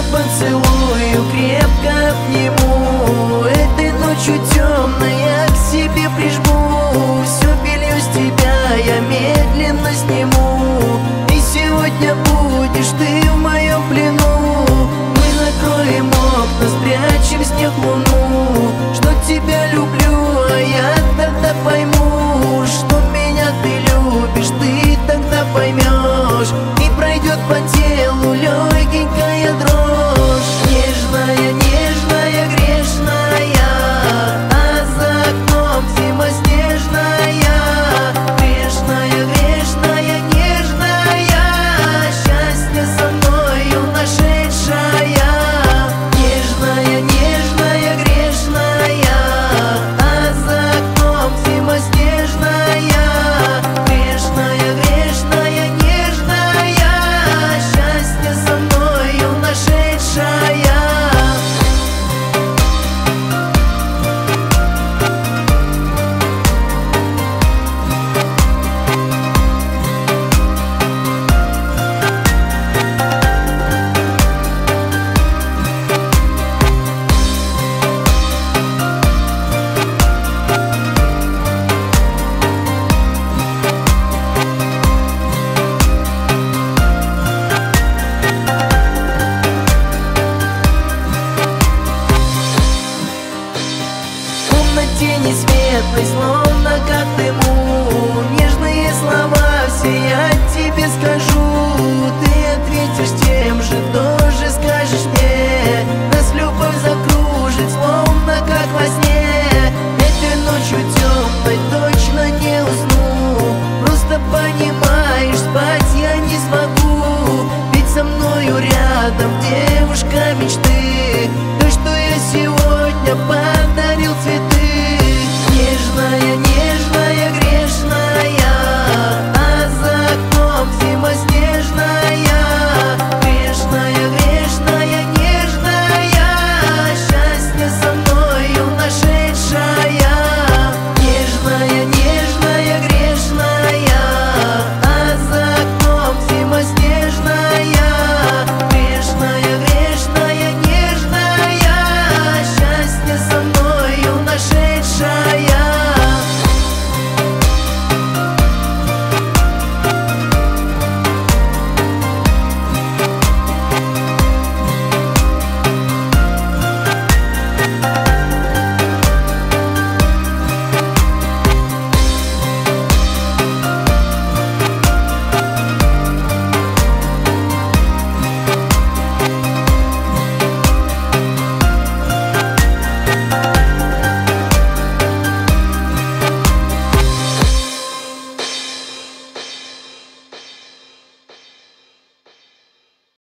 поцелую, крепко обниму. Этой ночью темной я к себе прижму. Все белье с тебя я медленно сниму. И сегодня будешь ты в моем плену. Мы накроем окна, спрячем с них луну. Что тебя люблю, а я тогда пойму, что меня ты любишь, ты тогда поймешь. И пройдет по телу легенькая дрожь. Нежная, нежная, грешная, а за окном зима снежная. Грешная, грешная, нежная, счастье со мною нашедшая. Нежная, нежная, грешная, а за окном зима снежная. Грешная, грешная, нежная, счастье со мною нашедшая. Тени светлой, словно как дыму. Нежные слова все я тебе скажу. Ты ответишь тем же, тоже скажешь мне. Нас любовь закружит, словно как во сне. Этой ночью темной точно не усну. Просто понимаешь, спать я не смогу. Ведь со мною рядом девушка мечта.